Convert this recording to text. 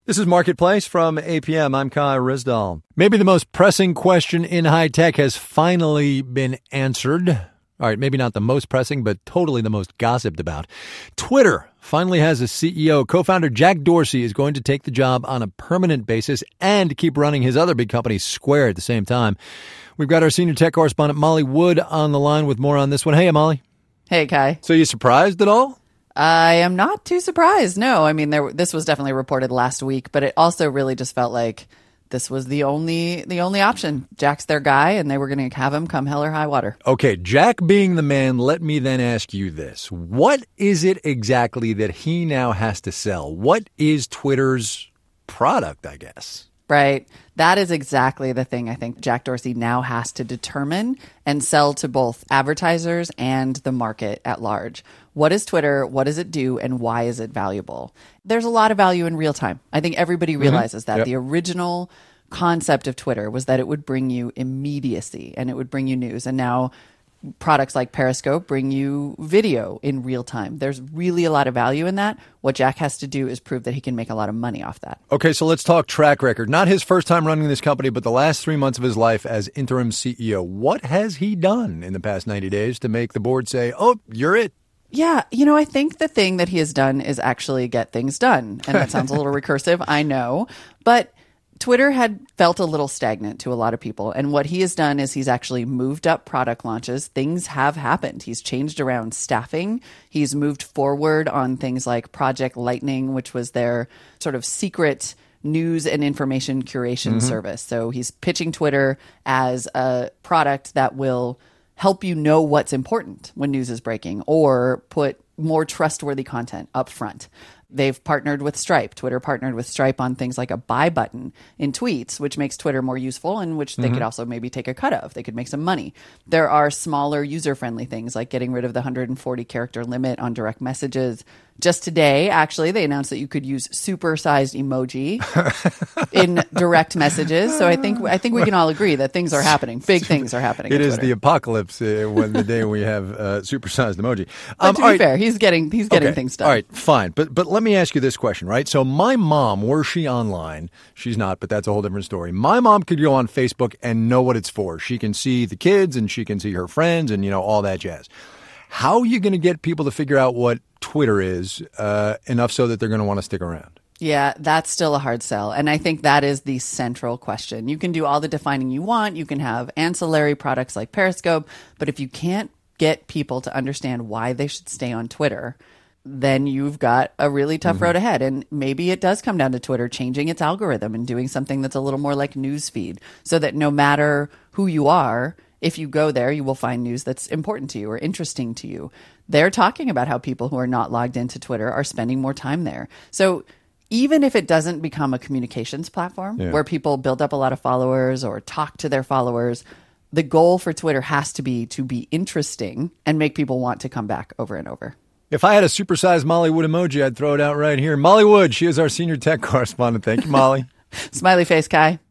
This is Marketplace from APM. I'm Kai Rizdal. Maybe the most pressing question in high tech has finally been answered. All right, maybe not the most pressing, but totally the most gossiped about. Twitter finally has a CEO. Co-founder Jack Dorsey is going to take the job on a permanent basis and keep running his other big company, Square, at the same time. We've got our senior tech correspondent, Molly Wood, on the line with more on this one. Hey, Molly. Hey, Kai. So you surprised at all? I am not too surprised. No, I mean, this was definitely reported last week, but it also really just felt like this was the only option. Jack's their guy, and they were going to have him come hell or high water. Okay, Jack being the man, let me then ask you this. What is it exactly that he now has to sell? What is Twitter's product, I guess? Right. That is exactly the thing I think Jack Dorsey now has to determine and sell to both advertisers and the market at large. What is Twitter? What does it do? And why is it valuable? There's a lot of value in real time. I think everybody realizes that. Yep. The original concept of Twitter was that it would bring you immediacy and it would bring you news. And now products like Periscope bring you video in real time. There's really a lot of value in that. What Jack has to do is prove that he can make a lot of money off that. Okay, so let's talk track record. Not his first time running this company, but the last 3 months of his life as interim CEO. What has he done in the past 90 days to make the board say, oh, you're it? Yeah, I think the thing that he has done is actually get things done. And that sounds a little recursive, I know. But Twitter had felt a little stagnant to a lot of people. And what he has done is he's actually moved up product launches. Things have happened. He's changed around staffing. He's moved forward on things like Project Lightning, which was their sort of secret news and information curation service. So he's pitching Twitter as a product that will help you know what's important when news is breaking or put more trustworthy content up front. They've partnered with Stripe. Twitter partnered with Stripe on things like a buy button in tweets, which makes Twitter more useful and which they could also maybe take a cut of. They could make some money. There are smaller user-friendly things like getting rid of the 140-character limit on direct messages. Just today, actually, they announced that you could use super-sized emoji in direct messages. So I think we can all agree that things are happening. Big things are happening. It is the apocalypse when the day we have super-sized emoji. But to be fair, he's getting things done. All right, fine. But let me ask you this question, right? So my mom, were she online? She's not, but that's a whole different story. My mom could go on Facebook and know what it's for. She can see the kids and she can see her friends and all that jazz. How are you going to get people to figure out what Twitter is enough so that they're going to want to stick around? Yeah, that's still a hard sell. And I think that is the central question. You can do all the defining you want. You can have ancillary products like Periscope. But if you can't get people to understand why they should stay on Twitter, then you've got a really tough road ahead. And maybe it does come down to Twitter changing its algorithm and doing something that's a little more like newsfeed so that no matter who you are, if you go there, you will find news that's important to you or interesting to you. They're talking about how people who are not logged into Twitter are spending more time there. So even if it doesn't become a communications platform where people build up a lot of followers or talk to their followers, the goal for Twitter has to be interesting and make people want to come back over and over. If I had a supersized Molly Wood emoji, I'd throw it out right here. Molly Wood, she is our senior tech correspondent. Thank you, Molly. Smiley face, Kai.